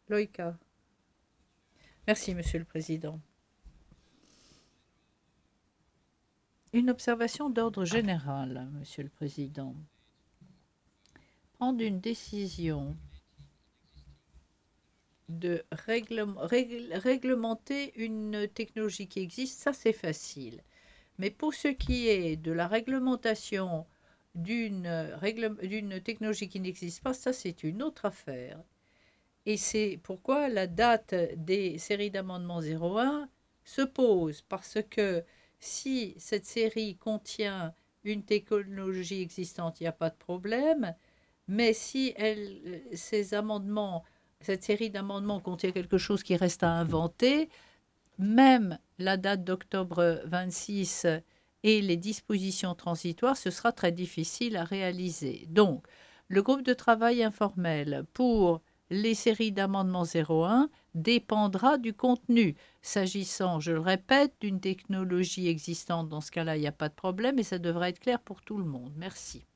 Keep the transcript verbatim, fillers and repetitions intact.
Loïka. Merci, Monsieur le Président. Une observation d'ordre général, Monsieur le Président. Prendre une décision de règlement- règle- réglementer une technologie qui existe, ça c'est facile. Mais pour ce qui est de la réglementation d'une règle- d'une technologie qui n'existe pas, ça c'est une autre affaire. Et c'est pourquoi la date des séries d'amendements zéro un se pose, parce que si cette série contient une technologie existante, il n'y a pas de problème, mais si elle, ces amendements, cette série d'amendements contient quelque chose qui reste à inventer, même la date d'octobre vingt-six et les dispositions transitoires, ce sera très difficile à réaliser. Donc, le groupe de travail informel pour les séries d'amendements zéro un dépendra du contenu. S'agissant, je le répète, d'une technologie existante, dans ce cas-là, il n'y a pas de problème et ça devrait être clair pour tout le monde. Merci.